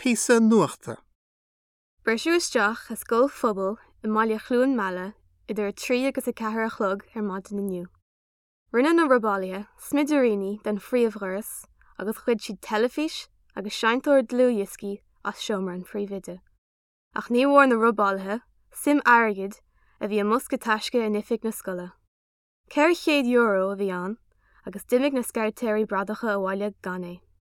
píosa nuachta. Beirsú isteach a scóil phobal I mbaile chlúin meala idir 3 agus 4 chlog maid na nniu. Rinne na robália, smidiríní den phríomhghuras agus chuid siad telefís agus seintóir dlú dhiscí as seomar an phríomhide. Ach ní bhór na robálathe, sim airgid a bhí musca taisce in ifig na scoile. €100 a bhí an, agus dimig na scartéirí bradacha a bhaile gan é.